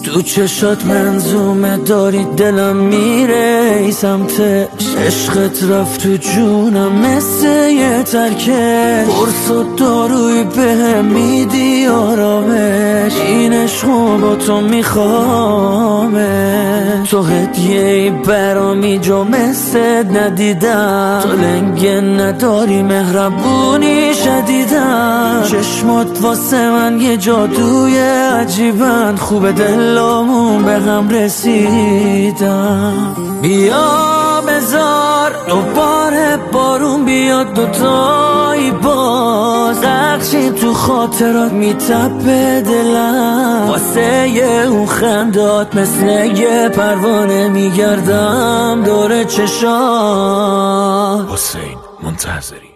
تو چشات منظومه داری دلم میره ای سمتش، عشقت رفت تو جونم مثل یه ترکش، قرص و داروی بهم میدی آرامش، این عشقو با تو میخوامه، تو هدیه‌ای برامی جو مثل ندیدم، تو لنگه نداری مهربونی شدیدم، چشمات واسه من یه جادوی عجیبن، خوب دلامون به هم رسیدم. بیا بذار دوباره بارون بیاد دوتایی باز، نقشی تو خاطرات میتپه دلم، واسه اون خندات مثل یه پروانه میگردم دور چشات. حسین منتظری.